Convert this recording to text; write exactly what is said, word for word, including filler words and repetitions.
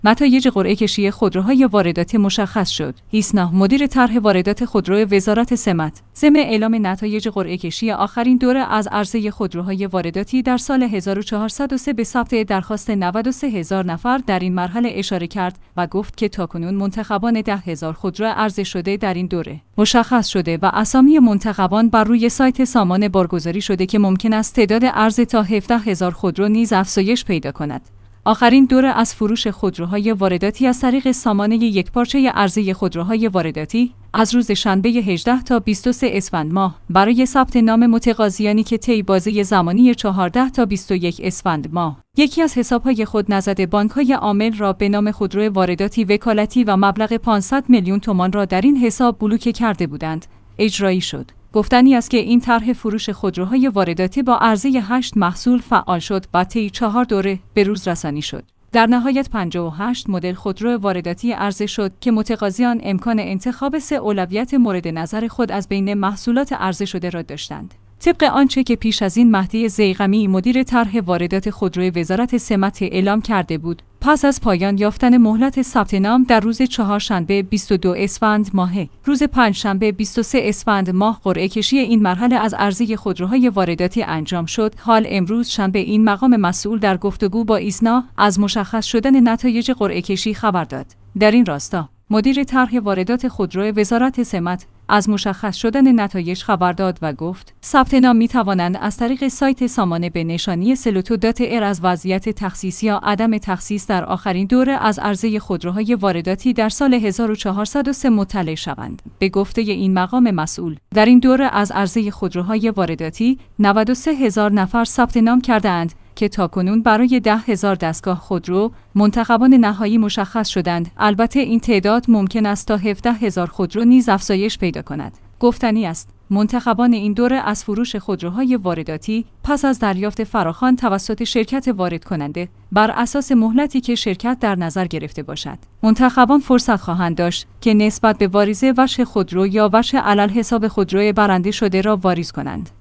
نتایج قرعه کشی خودروهای وارداتی مشخص شد. ایسنا، مدیر طرح واردات خودرو وزارت سمت، ضمن اعلام نتایج قرعه کشی آخرین دوره از عرضه خودروهای وارداتی در سال هزار و چهارصد و سه به ثبت درخواست نود و سه هزار نفر در این مرحله اشاره کرد و گفت که تاکنون منتخبان ده هزار خودرو عرضه شده در این دوره مشخص شده و اسامی منتخبان بر روی سایت سامان بارگذاری شده که ممکن است تعداد عرضه تا هفده هزار خودرو نیز افزایش پیدا کند. آخرین دوره از فروش خودروهای وارداتی از طریق سامانه یکپارچه عرضه خودروهای وارداتی از روز شنبه هجدهم تا بیست و سوم اسفند ماه برای ثبت نام متقاضیانی که طی بازه زمانی چهاردهم تا بیست و یکم اسفند ماه یکی از حسابهای خود نزد بانک‌های عامل را به نام خودرو وارداتی وکالتی و مبلغ پانصد میلیون تومان را در این حساب بلوکه کرده بودند، اجرایی شد. گفتنی است که این طرح فروش خودروهای وارداتی با عرضه هشت محصول فعال شد و طی چهار دوره به روز رسانی شد. در نهایت پنجاه و هشت مدل خودرو وارداتی عرضه شد که متقاضیان امکان انتخاب سه اولویت مورد نظر خود از بین محصولات عرضه شده را داشتند. طبق آنچه که پیش از این مهدی ضیغمی مدیر طرح واردات خودرو وزارت سمت اعلام کرده بود، پس از پایان یافتن مهلت ثبت نام در روز چهارشنبه بیست و دوم اسفند ماه، روز پنجشنبه بیست و سوم اسفند ماه قرعه کشی این مرحله از عرضه خودروهای وارداتی انجام شد. حال امروز شنبه این مقام مسئول در گفتگو با ایسنا از مشخص شدن نتایج قرعه کشی خبر داد. در این راستا مدیر طرح واردات خودرو وزارت سمت از مشخص شدن نتایج خبر داد و گفت ثبت نام می توانند از طریق سایت سامانه به نشانی سلوتو دات ار از وضعیت تخصیص یا عدم تخصیص در آخرین دوره از عرضه خودروهای وارداتی در سال هزار و چهارصد و سه مطلع شوند. به گفته این مقام مسئول، در این دوره از عرضه خودروهای وارداتی نود و سه هزار نفر ثبت نام کرده‌اند که تاکنون برای ده هزار دستگاه خودرو منتخبان نهایی مشخص شدند. البته این تعداد ممکن است تا هفده هزار خودرو نیز افزایش پیدا کند. گفتنی است منتخبان این دوره از فروش خودروهای وارداتی پس از دریافت فراخوان توسط شرکت وارد کننده بر اساس مهلتی که شرکت در نظر گرفته باشد، منتخبان فرصت خواهند داشت که نسبت به واریزه وجه خودرو یا وجه علل حساب خودرو برنده شده را واریز کنند.